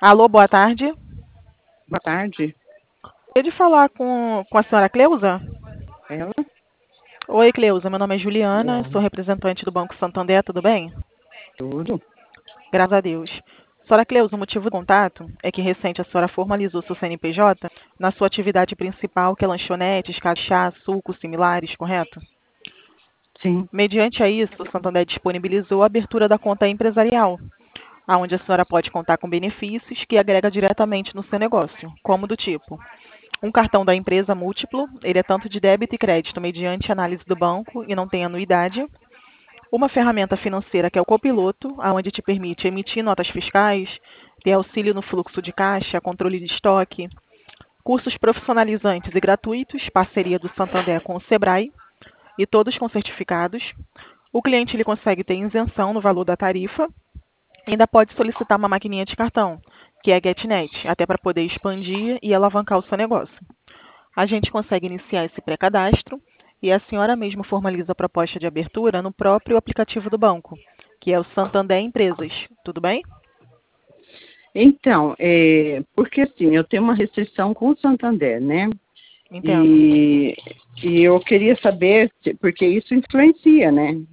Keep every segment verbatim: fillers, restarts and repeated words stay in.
Alô, boa tarde. Boa tarde. Gostaria de falar com, com a senhora Cleusa? Ela? Oi, Cleusa. Meu nome é Juliana, Ela. sou representante do Banco Santander, tudo bem? Tudo? Graças a Deus. Senhora Cleusa, o motivo do contato é que recente a senhora formalizou seu C N P J na sua atividade principal, que é lanchonetes, chá, sucos similares, correto? Sim. Mediante a isso, o Santander disponibilizou a abertura da conta empresarial, onde a senhora pode contar com benefícios que agrega diretamente no seu negócio, como do tipo: um cartão da empresa múltiplo, ele é tanto de débito e crédito mediante análise do banco e não tem anuidade. Uma ferramenta financeira que é o Copiloto, onde te permite emitir notas fiscais, ter auxílio no fluxo de caixa, controle de estoque, cursos profissionalizantes e gratuitos, parceria do Santander com o Sebrae, e todos com certificados. O cliente ele consegue ter isenção no valor da tarifa e ainda pode solicitar uma maquininha de cartão, que é a GetNet, até para poder expandir e alavancar o seu negócio. A gente consegue iniciar esse pré-cadastro e a senhora mesma formaliza a proposta de abertura no próprio aplicativo do banco, que é o Santander Empresas. Tudo bem? Então, é, porque assim, eu tenho uma restrição com o Santander, né? Entendo. E, e eu queria saber, se- porque isso influencia, né?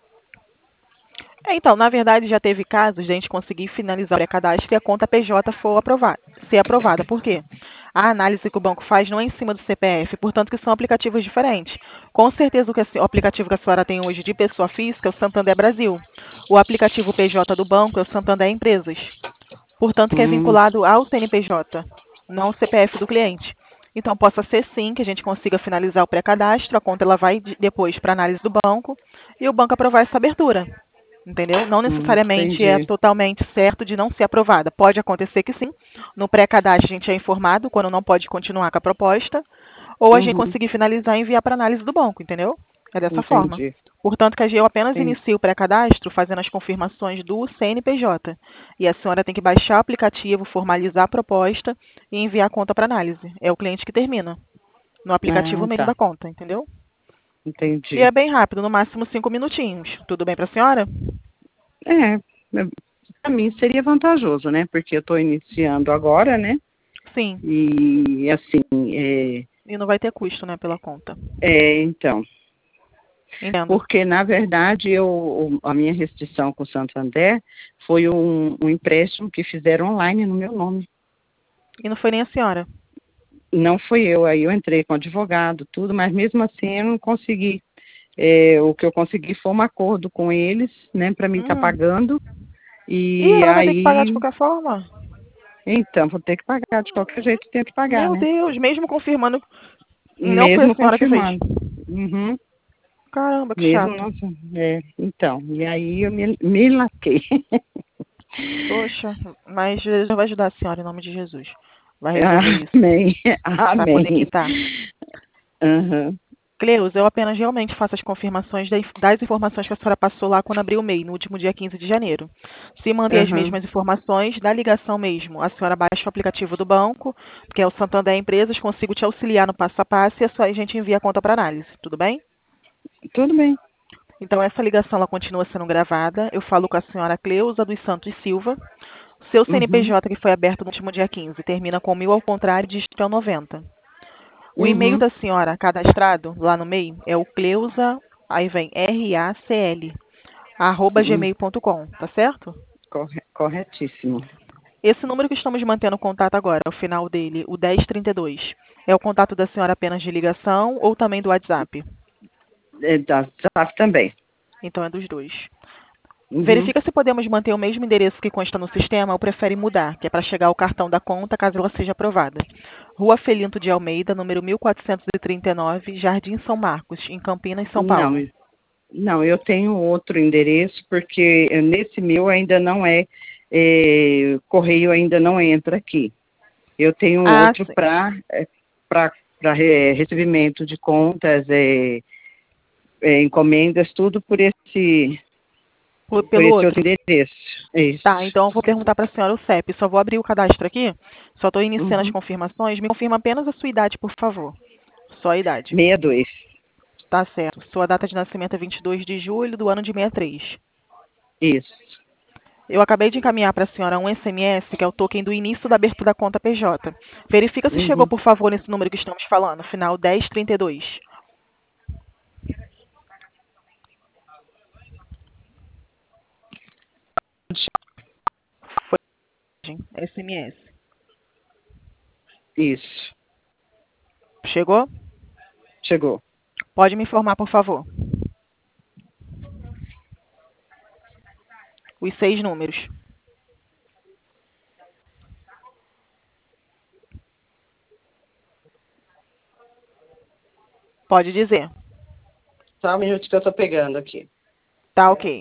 É, então, na verdade, já teve casos de a gente conseguir finalizar o pré-cadastro e a conta P J for aprovada, ser aprovada. Por quê? A análise que o banco faz não é em cima do C P F, portanto que são aplicativos diferentes. Com certeza o, que a se- o aplicativo que a senhora tem hoje de pessoa física é o Santander Brasil. O aplicativo P J do banco é o Santander Empresas. Portanto, que é Hum, vinculado ao C N P J, não ao C P F do cliente. Então, possa ser sim que a gente consiga finalizar o pré-cadastro, a conta ela vai de- depois para análise do banco e o banco aprovar essa abertura. Entendeu? Não hum, necessariamente é entendi. totalmente certo de não ser aprovada. Pode acontecer que sim. No pré-cadastro a gente é informado quando não pode continuar com a proposta, ou a gente Uhum, conseguir finalizar e enviar para análise do banco, entendeu? É dessa forma. entendi. Portanto, que eu apenas Entendi. inicio o pré-cadastro fazendo as confirmações do C N P J. E a senhora tem que baixar o aplicativo, formalizar a proposta e enviar a conta para análise. É o cliente que termina. No aplicativo Ah, mesmo tá. da conta, entendeu? E Entendi. é bem rápido, no máximo cinco minutinhos. Tudo bem para a senhora? É, para mim seria vantajoso, né? Porque eu estou iniciando agora, né? Sim. E assim, é, E não vai ter custo, né, pela conta. é, então, Entendo. porque na verdade eu, a minha restrição com o Santander foi um, um empréstimo que fizeram online no meu nome. E não foi nem a senhora. Não fui eu, aí eu entrei com advogado, tudo, mas mesmo assim eu não consegui. É, o que eu consegui foi um acordo com eles, né, para mim estar Hum. pagando. Ih, E ela vai ter que pagar de aí, qualquer forma. então, vou ter que pagar, de qualquer jeito tenho que pagar, Meu né? Deus, mesmo confirmando que não foi a Mesmo senhora que fez. confirmando. Uhum, Caramba, que mesmo chato. não. É, então, e aí eu me, me lasquei. Poxa, mas Jesus vai ajudar a senhora em nome de Jesus. Vai resolver isso. Amém, Vai poder amém. quitar. Uhum, Cleus, eu apenas realmente faço as confirmações da- das informações que a senhora passou lá quando abriu o M E I, no último dia quinze de janeiro. Se manter as uhum, mesmas informações, da ligação mesmo, a senhora baixa o aplicativo do banco, que é o Santander Empresas, consigo te auxiliar no passo a passo e a sua- a gente envia a conta para análise. Tudo bem? tudo bem. Então, essa ligação ela continua sendo gravada. Eu falo com a senhora Cleusa dos Santos Silva. Seu Uhum, C N P J, que foi aberto no último dia quinze, termina com mil ao contrário, dígito é o noventa. O e-mail uhum, da senhora cadastrado lá no M E I é o Cleusa, aí vem R A C L, arroba uhum, gmail ponto com, tá certo? corre- corretíssimo. Esse número que estamos mantendo contato agora, o final dele, o dez trinta e dois, é o contato da senhora apenas de ligação ou também do WhatsApp? É, da WhatsApp também. Então é dos dois. Uhum. Verifica se podemos manter o mesmo endereço que consta no sistema ou prefere mudar, que é para chegar o cartão da conta caso ela seja aprovada. Rua Felinto de Almeida, número mil quatrocentos e trinta e nove, Jardim São Marcos, em Campinas, São Não, Paulo. não, eu tenho outro endereço, porque nesse meu ainda não é, é, correio ainda não entra aqui. Eu tenho um Ah, outro sim. para para recebimento de contas, é, é, encomendas, tudo por esse, Por- por Pelo esse outro outro. endereço. É Tá, isso. então eu vou perguntar para a senhora o C E P. Só vou abrir o cadastro aqui. Só estou iniciando as Uhum. confirmações. Me confirma apenas a sua idade, por favor. Só a idade. sessenta e dois. Tá certo. Sua data de nascimento é vinte e dois de julho do ano de sessenta e três. Isso. Eu acabei de encaminhar para a senhora um S M S, que é o token do início da abertura da conta P J. Verifica se chegou, Uhum. por favor, nesse número que estamos falando, final dez trinta e dois. Foi S M S. Isso, Chegou? chegou. Pode me informar, por favor. Os seis números. Pode dizer. Só um minuto que eu estou pegando aqui. Tá ok.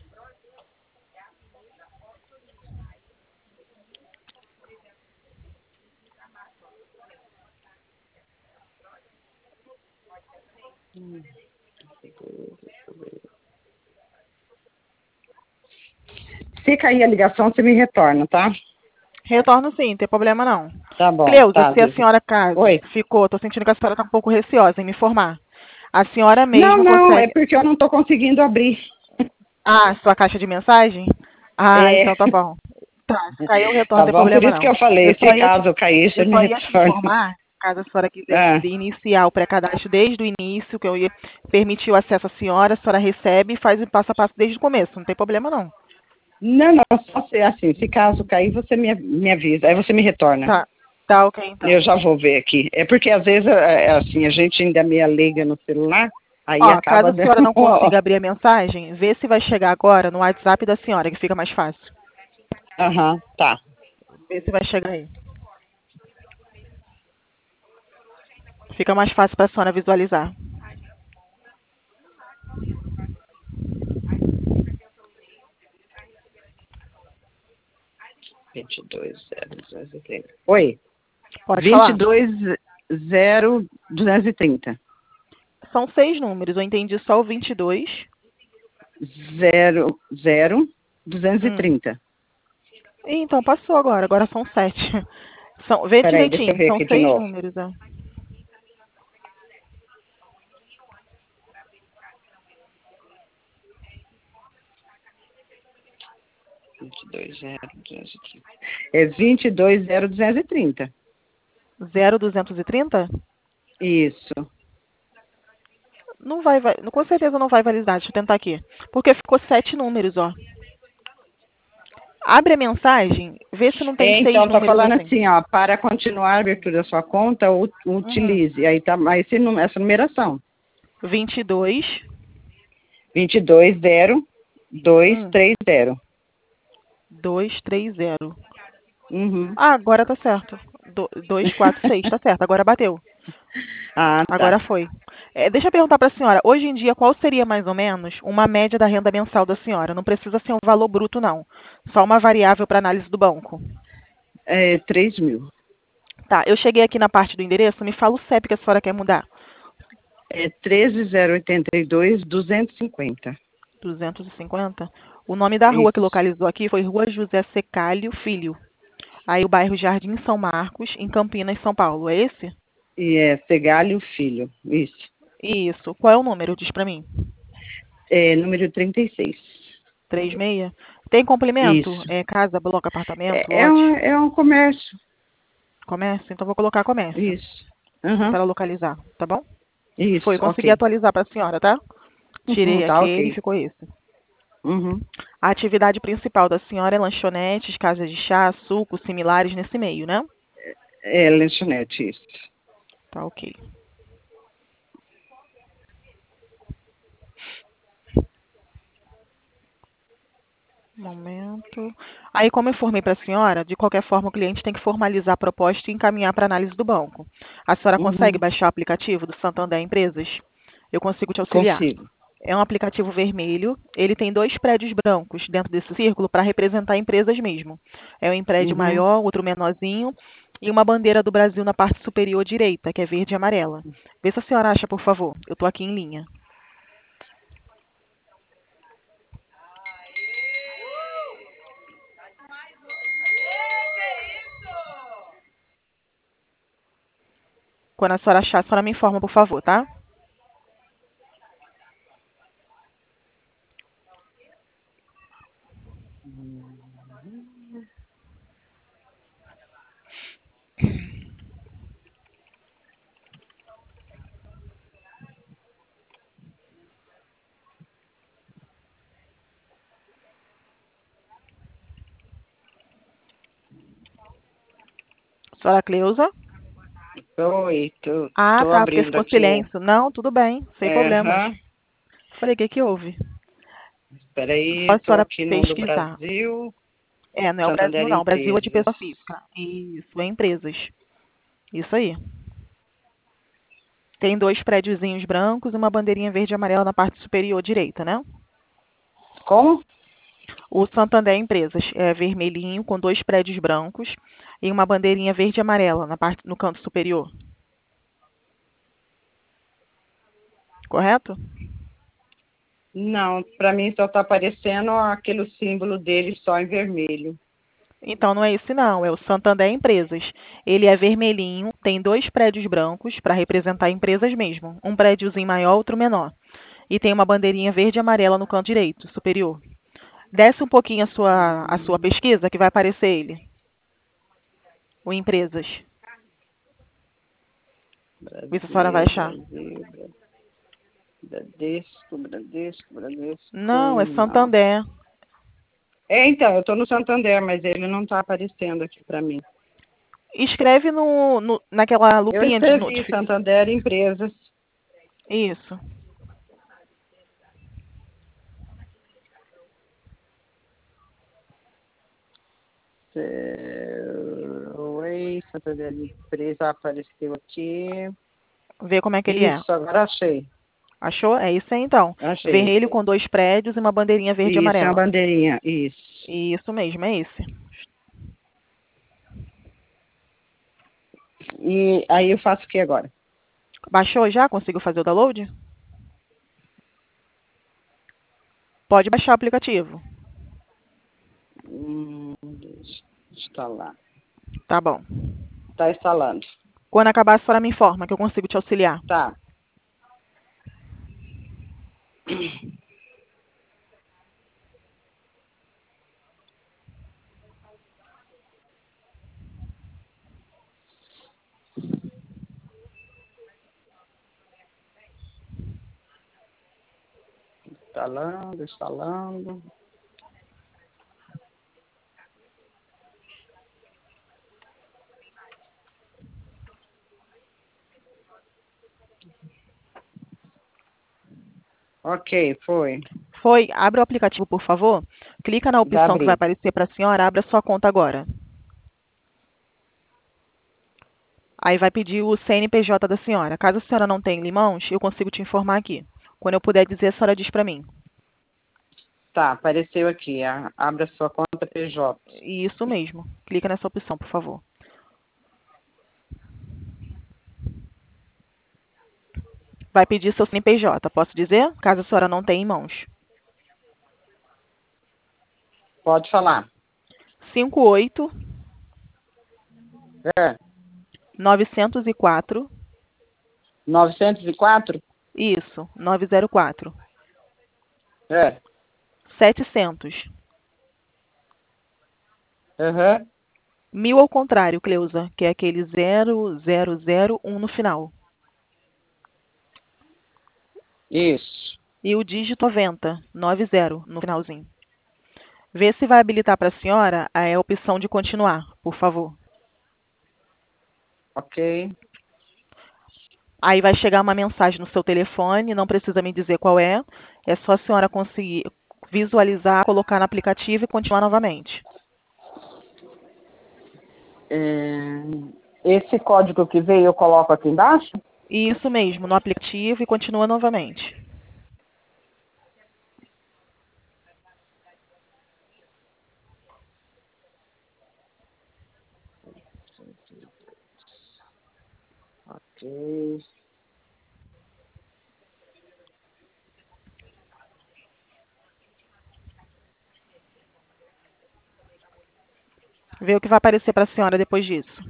Se cair a ligação, você me retorna, tá? Retorno sim, não tem problema não. Tá bom, Cleusa, tá. se a senhora caso Oi. ficou, tô sentindo que a senhora está um pouco receosa em me informar. A senhora Não, mesmo não, é consegue. porque eu não estou conseguindo abrir. Ah, sua caixa de mensagem? Ah, É, então tá bom. Tá, se cair o retorno, tá não tem bom? Por problema isso que não. eu falei, Eu se só ia te, caso cair, você eu me só ia te retorna. informar, caso a senhora quisesse Ah, de iniciar o pré-cadastro desde o início, que eu ia permitir o acesso à senhora, a senhora recebe e faz o passo a passo desde o começo, não tem problema não. não, não, só ser assim, se caso cair, você me, me avisa, aí você me retorna. Tá, tá ok então. Eu já vou ver aqui. É porque às vezes, é, é assim, a gente ainda é meia leiga no celular, aí Ó, caso acaba a senhora dando... não consiga abrir a mensagem, vê se vai chegar agora no WhatsApp da senhora, que fica mais fácil. Aham, tá. Vê se vai chegar aí. Fica mais fácil para a senhora visualizar. vinte e dois zero duzentos e trinta. Oi, Pode vinte e falar. dois zero duzentos e trinta. São seis números, eu entendi só o vinte e dois. zero zero duzentos e Hum. trinta. Ih, então passou agora, agora são sete. São, vê Peraí, deixa eu direitinho, ver são aqui de seis novo. números. Ó. vinte e dois zero duzentos e trinta. É vinte e dois zero duzentos e trinta. zero duzentos e trinta? Isso. Não vai, vai, com certeza não vai validar, deixa eu tentar aqui. Porque ficou sete números, ó. Abre a mensagem, vê se não tem É, seis então, tá números falando assim. assim, ó, para continuar a abertura da sua conta, u- Uhum. utilize. Aí tá mais esse nú- essa numeração. vinte e dois. vinte e dois zero dois Hum, três zero. dois três zero. Uhum. Ah, agora tá certo. Do, dois quatro seis, tá certo, agora bateu. Ah, tá. Agora foi. É, deixa eu perguntar para a senhora, hoje em dia, qual seria mais ou menos uma média da renda mensal da senhora? Não precisa ser um valor bruto, não. Só uma variável para análise do banco. É três mil. Tá, eu cheguei aqui na parte do endereço, me fala o C E P que a senhora quer mudar. É treze zero oitenta e dois duzentos e cinquenta. duzentos e cinquenta. O nome da rua que Isso. localizou aqui foi Rua José Secalho Filho. Aí o bairro Jardim São Marcos, em Campinas, São Paulo. É esse? E é Segalho Filho. Isso. Isso. Qual é o número? Diz para mim. É número trinta e seis. trinta e seis. Tem complemento? Isso. É casa, bloco, apartamento, É, é, lote? um, é um comércio. Comércio? Então vou colocar comércio Isso. Aham. para localizar, tá bom? Foi, Isso, consegui ok. atualizar para a senhora, tá? Uhum, Tirei tá aquele e ok. ficou esse. Uhum. A atividade principal da senhora é lanchonetes, casas de chá, sucos similares nesse meio, né? É lanchonete, isso. Tá ok. Momento. Aí, como eu informei para a senhora, de qualquer forma o cliente tem que formalizar a proposta e encaminhar para análise do banco. A senhora consegue Uhum. baixar o aplicativo do Santander Empresas? Eu consigo te auxiliar. Consigo. É um aplicativo vermelho. Ele tem dois prédios brancos dentro desse círculo para representar empresas mesmo. É um prédio Uhum. maior, outro menorzinho, e uma bandeira do Brasil na parte superior direita, que é verde e amarela. Vê se a senhora acha, por favor. Eu estou aqui em linha. Quando a senhora achar, a senhora me informa, por favor, tá? Senhora Cleusa? Oi, tô, Ah, tô tá, porque abrindo ficou aqui o... silêncio. Não, tudo bem, sem É, problemas. aham. Falei, o que que houve? Espera Só aí, a tô senhora aqui no do pesquisar. Brasil, É, não é o Santander Brasil, não. O Brasil é de Empresas. pessoa física. Isso, é empresas. Isso aí. Tem dois prédiozinhos brancos e uma bandeirinha verde e amarela na parte superior direita, né? Como? O Santander Empresas é vermelhinho com dois prédios brancos e uma bandeirinha verde e amarela na parte, no canto superior. Correto? Não, para mim só está aparecendo aquele símbolo dele só em vermelho. Então não é esse não, é o Santander Empresas. Ele é vermelhinho, tem dois prédios brancos para representar empresas mesmo. Um prédiozinho maior, outro menor. E tem uma bandeirinha verde e amarela no canto direito, superior. Desce um pouquinho a sua, a sua pesquisa que vai aparecer ele. O Empresas. Vê se a senhora vai Brasil, achar. Brasil, Brasil. Bradesco, Bradesco, Não, é Bradesco, não. Santander. É, então, eu estou no Santander, mas ele não está aparecendo aqui para mim. Escreve no, no- naquela Eu lupinha de escrevi notificação. Santander Empresas. Isso. É, Oi, Santander Empresa apareceu aqui. Vê como é que ele é. Isso, agora achei. Achou? É isso aí então. Achei. Vermelho com dois prédios e uma bandeirinha verde e Isso, é uma amarela. bandeirinha. Isso. Isso mesmo, é esse. E aí eu faço o que agora? Baixou já? Conseguiu fazer o download? Pode baixar o aplicativo. Hum, deixa eu instalar. Tá bom. Está instalando. Quando acabar, a senhora me informa que eu consigo te auxiliar. Tá. Instalando, instalando. Ok, foi. Foi? Abre o aplicativo, por favor. Clica na Já opção que vai abri. aparecer para a senhora. Abra sua conta agora. Aí vai pedir o C N P J da senhora. Caso a senhora não tenha em mãos, eu consigo te informar aqui. Quando eu puder dizer, a senhora diz para mim. Tá, apareceu aqui. a- Abra sua conta P J. Isso mesmo. Clica nessa opção, por favor. Vai pedir seu C N P J. Posso dizer? Caso a senhora não tenha em mãos. Pode falar. cinco oito É. nove zero quatro. novecentos e quatro? Isso, nove zero quatro. É. setecentos. Aham. Mil ao contrário, Cleusa, que é aquele zero zero zero um no final. Isso. E o dígito noventa, noventa no finalzinho. Vê se vai habilitar para a senhora a opção de continuar, por favor. Ok. Aí vai chegar uma mensagem no seu telefone, não precisa me dizer qual é. É só a senhora conseguir visualizar, colocar no aplicativo e continuar novamente. É, Esse código que veio eu coloco aqui embaixo? Isso mesmo, no aplicativo e continua novamente. Ok. Vê o que vai aparecer para a senhora depois disso.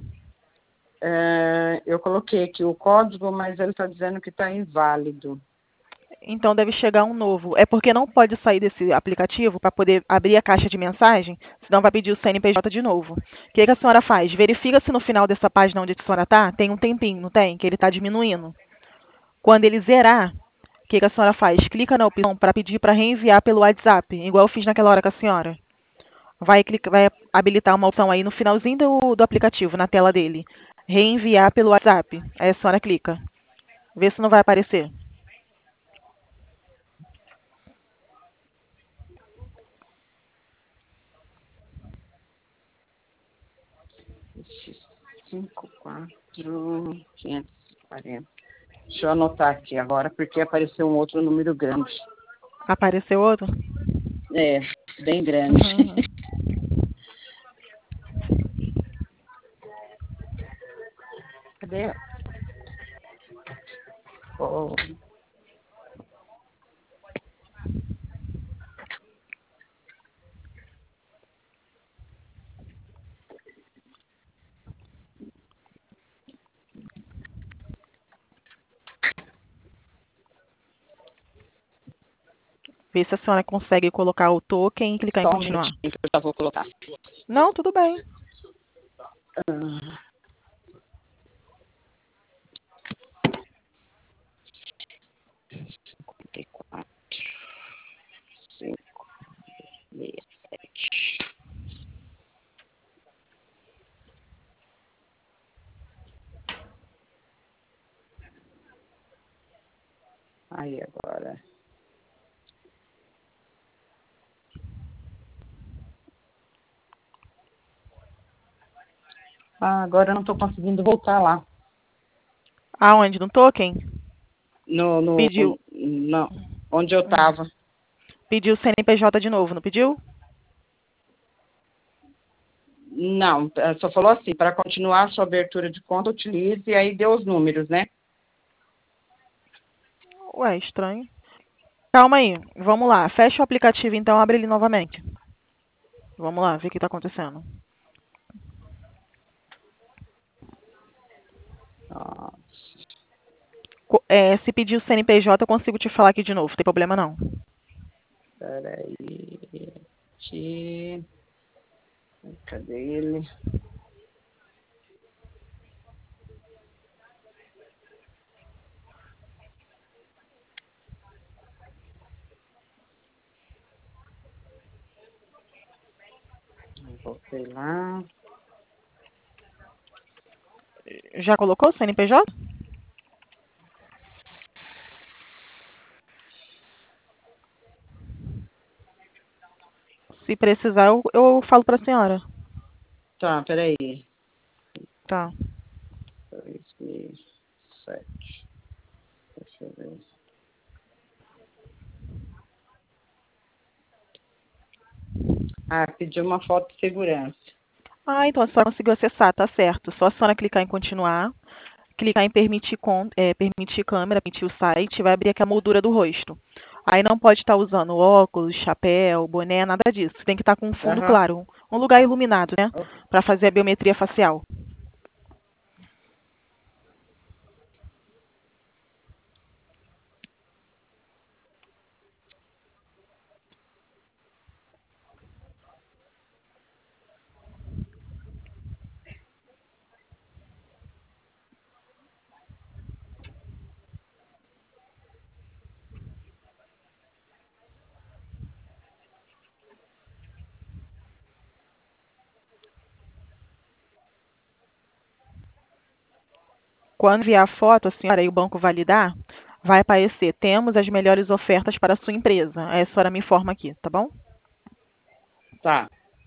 É, eu coloquei aqui o código, mas ele está dizendo que está inválido. Então deve chegar um novo. É porque não pode sair desse aplicativo para poder abrir a caixa de mensagem, senão vai pedir o C N P J de novo. O que, que a senhora faz? Verifica se no final dessa página onde a senhora está, tem um tempinho, não tem? Que ele está diminuindo. Quando ele zerar, o que, que a senhora faz? Clica na opção para pedir para reenviar pelo WhatsApp, igual eu fiz naquela hora com a senhora. Vai, clicar, vai habilitar uma opção aí no finalzinho do, do aplicativo, na tela dele. Reenviar pelo WhatsApp. Aí a senhora clica. Vê se não vai aparecer. cinco quatro quinhentos e quarenta. Deixa eu anotar aqui agora, porque apareceu um outro número grande. Apareceu outro? É, bem grande. Uhum. Cadê? Oh. Vê se a senhora consegue colocar o token e clicar em Só um continuar. minutinho que eu já vou colocar. Não, tudo bem. Ah. cinquenta e quatro, cinco, sessenta e sete. Aí agora. Ah, agora eu não estou conseguindo voltar lá. Aonde? No token? No, no, Pediu. no, onde eu Hum. estava. Pediu o C N P J de novo, não pediu? Não, só falou assim, para continuar a sua abertura de conta, utilize, e aí deu os números, né? Ué, estranho. Calma aí, vamos lá. Fecha o aplicativo então, abre ele novamente. Vamos lá, ver o que está acontecendo. Ah, Co- é, se pedir o C N P J, eu consigo te falar aqui de novo, não tem problema não. peraí. Aqui. Cadê ele? Voltei lá. Já colocou o C N P J? Se precisar, eu, eu falo para a senhora. Tá, peraí. Tá. dois mil e sete. Deixa eu ver. Ah, pediu uma foto de segurança. Ah, então a senhora conseguiu acessar, tá certo. Só a senhora clicar em continuar, clicar em permitir, con- é, permitir câmera, permitir o site, vai abrir aqui a moldura do rosto. Aí não pode estar usando óculos, chapéu, boné, nada disso. Tem que estar com um fundo Aham. claro, um lugar iluminado, né? Para fazer a biometria facial. Quando vier a foto, a senhora e o banco validar, vai aparecer, temos as melhores ofertas para a sua empresa. Aí a senhora me informa aqui, tá bom? Tá.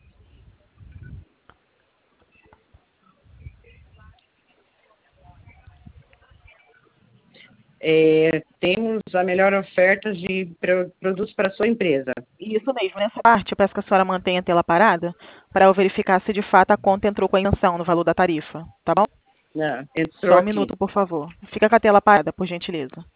É, temos a melhor oferta de pro- produtos para a sua empresa. Isso mesmo, nessa parte eu peço que a senhora mantenha a tela parada para eu verificar se de fato a conta entrou com a isenção no valor da tarifa, tá bom? Né? Entrou Só um aqui. minuto, por favor. Fica com a tela parada, por gentileza.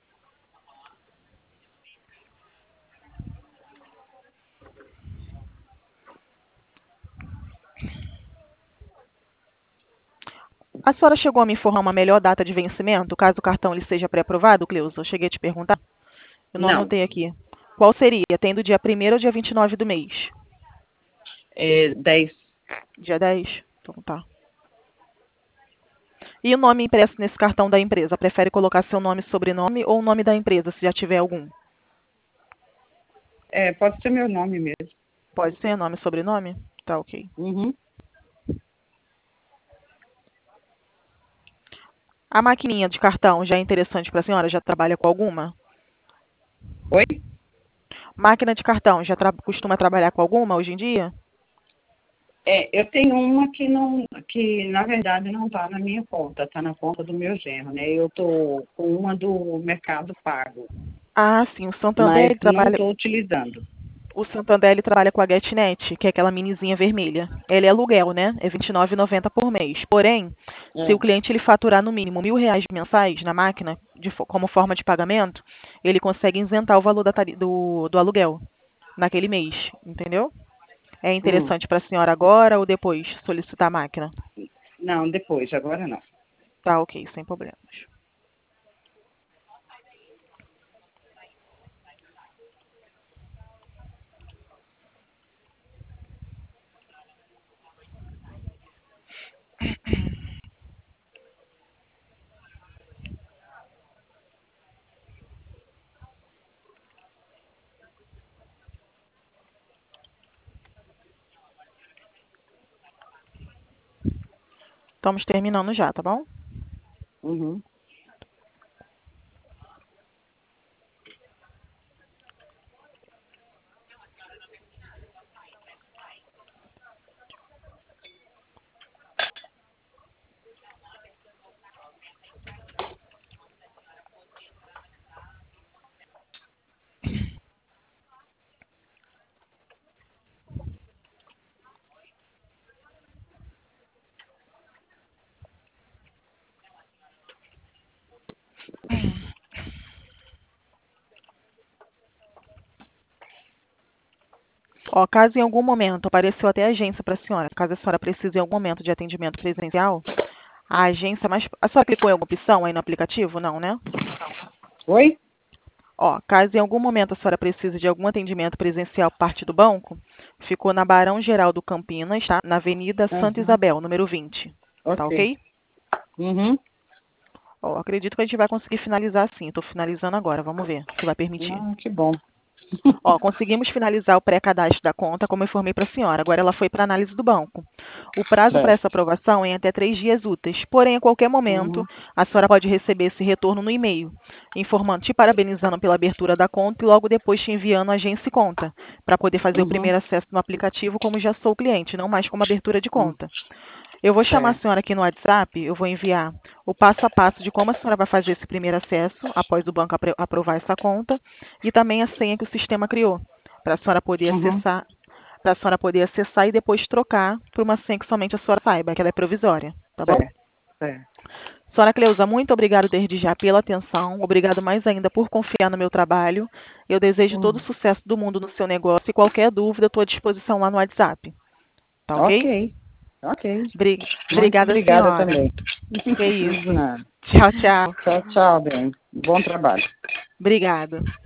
A senhora chegou a me informar uma melhor data de vencimento, caso o cartão lhe seja pré-aprovado, Cleusa? Eu cheguei a te perguntar. Eu não Não. anotei aqui. Qual seria? Tem do dia primeiro ou dia vinte e nove do mês? É, dez. Dia dez? Então tá. E o nome impresso nesse cartão da empresa? Prefere colocar seu nome e sobrenome ou o nome da empresa, se já tiver algum? É, pode ser meu nome mesmo. Pode ser nome e sobrenome? Tá, ok. Uhum. A maquininha de cartão já é interessante para a senhora? Já trabalha com alguma? Oi? Máquina de cartão, já tra costuma trabalhar com alguma hoje em dia? É, eu tenho uma que não, que na verdade não está na minha conta, está na conta do meu genro, né? Eu estou com uma do Mercado Pago, Ah, sim, o Santander mas ele não trabalha, estou utilizando. o Santander ele trabalha com a GetNet, que é aquela minizinha vermelha. Ele é aluguel, né? É vinte e nove reais e noventa centavos por mês. Porém, se o É. cliente ele faturar no mínimo mil reais mensais na máquina, de fo- como forma de pagamento, ele consegue isentar o valor da tari- do, do aluguel naquele mês, entendeu? É Hum. interessante para a senhora agora ou depois solicitar a máquina? Não, depois, agora não. Tá, ok, sem problemas. Estamos terminando já, tá bom? Uhum. Ó, caso em algum momento apareceu até a agência para a senhora, caso a senhora precise em algum momento de atendimento presencial, a agência mais. A senhora clicou em alguma opção aí no aplicativo? Não, né? Oi? Ó, caso em algum momento a senhora precise de algum atendimento presencial por parte do banco, ficou na Barão Geraldo Campinas, tá? Na Avenida Santa Uhum. Isabel, número vinte. Tá Ok. ok? Uhum. Ó, acredito que a gente vai conseguir finalizar sim. Estou finalizando agora, vamos ver se vai permitir. Ah, que bom. Ó, conseguimos finalizar o pré-cadastro da conta, como eu informei para a senhora. Agora ela foi para análise do banco. O prazo para Certo. essa aprovação é em até três dias úteis. Porém, a qualquer momento, Uhum. a senhora pode receber esse retorno no e-mail, informando, te parabenizando pela abertura da conta e logo depois te enviando a agência e conta, para poder fazer o Uhum. primeiro acesso no aplicativo como já sou cliente, não mais como abertura de Uhum. conta. Eu vou chamar a Certo. senhora aqui no WhatsApp, eu vou enviar o passo a passo de como a senhora vai fazer esse primeiro acesso, após o banco apro- aprovar essa conta, e também a senha que o sistema criou, para a senhora poder Uhum. acessar, para a senhora poder acessar e depois trocar por uma senha que somente a senhora saiba, que ela é provisória, tá bom? Certo. Certo. Senhora Cleusa, muito obrigado desde já pela atenção, obrigado mais ainda por confiar no meu trabalho. Eu desejo todo o Uhum. sucesso do mundo no seu negócio e qualquer dúvida, eu estou à disposição lá no WhatsApp, tá ok? Ok. Ok. Bri- Muito Obrigada, obrigada senhora. também. Que isso. Nada. Tchau, tchau. Tchau, tchau, bem. Bom trabalho. Obrigada.